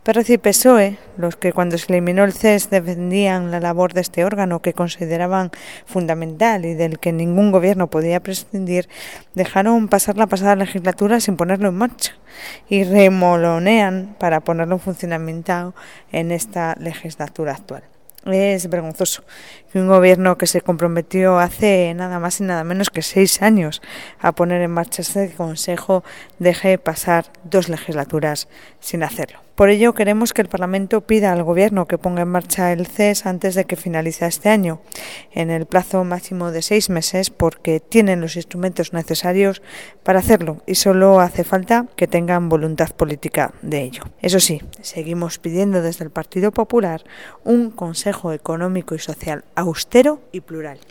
PERROZ y PSOE, los que cuando se eliminó el CES defendían la labor de este órgano que consideraban fundamental y del que ningún gobierno podía prescindir, dejaron pasar la pasada legislatura sin ponerlo en marcha y remolonean para ponerlo en funcionamiento en esta legislatura actual. Es vergonzoso que un gobierno que se comprometió hace nada más y nada menos que 6 años a poner en marcha este consejo deje pasar 2 legislaturas sin hacerlo. Por ello queremos que el Parlamento pida al Gobierno que ponga en marcha el CES antes de que finalice este año, en el plazo máximo de 6 meses, porque tienen los instrumentos necesarios para hacerlo y solo hace falta que tengan voluntad política de ello. Eso sí, seguimos pidiendo desde el Partido Popular un Consejo Económico y Social austero y plural.